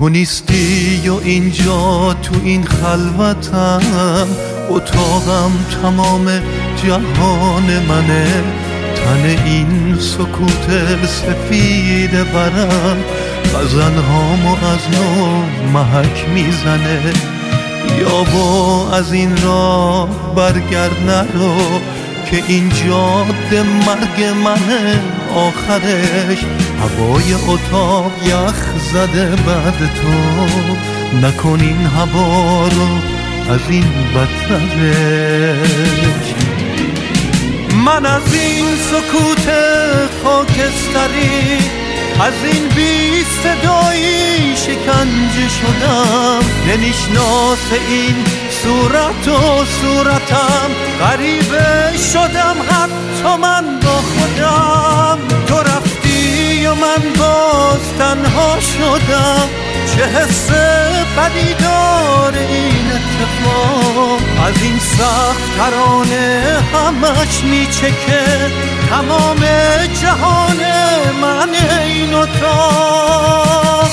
تو نیستی و اینجا تو این خلوتم، اتاقم تمام جهان منه. تن این سکوت سفید برم غزلهامو از نو محک میزنه. یا با از این راه برگرد نرو که این جاده مرگ منه آخرش. هوای اتاق یخ زده بعد تو، نکن این هوا رو از این بدترش. من از این سکوت خاکستری، از این بی صدایی شکنجه شدم. نمیشناس این صورت و صورتم، غریبه شدم حتی من با خودم. تو رفتی و من باز تنها شدم، چه حس بدی داره این اتفاق. از این سخت ترانه همش میچکه تمام جهان من این اتاق.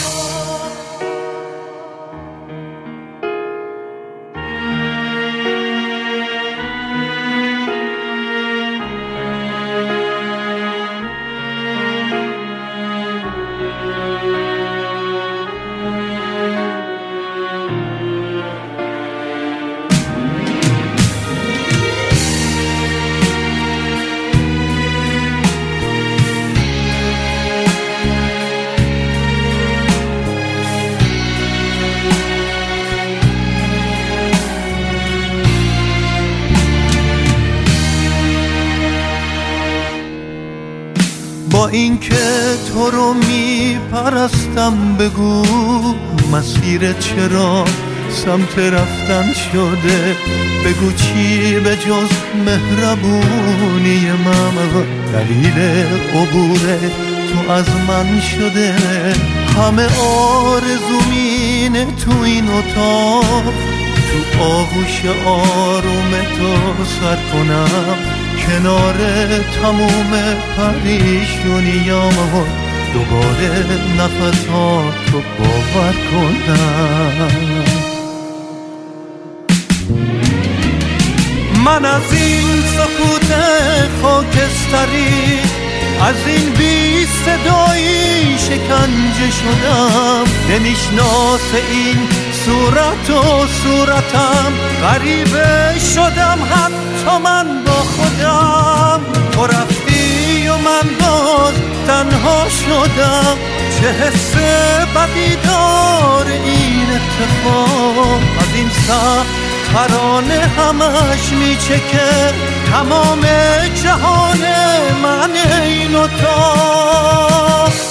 با اینکه تو رو میپرستم، بگو مسیرت چرا سمت رفتن شده؟ بگو چی به جز مهربونی من دلیل عبور تو از من شده؟ همه آرزومینه تو این اتاق، تو آغوش آروم تو سر کنم، کنار تموم پریشونیام دوباره نفساتو باور کنم. من از این سکوت خاکستری، از این بی صدایی شکنجه شدم. نمیشناس این صورت و صورتم، غریبه شدم حتی من با خودم. تو رفتی و من باز تنها شدم، چه حس بدی داره این اتفاق. از این سخت ترانه همش میچکه تمام جهان من این اتاق.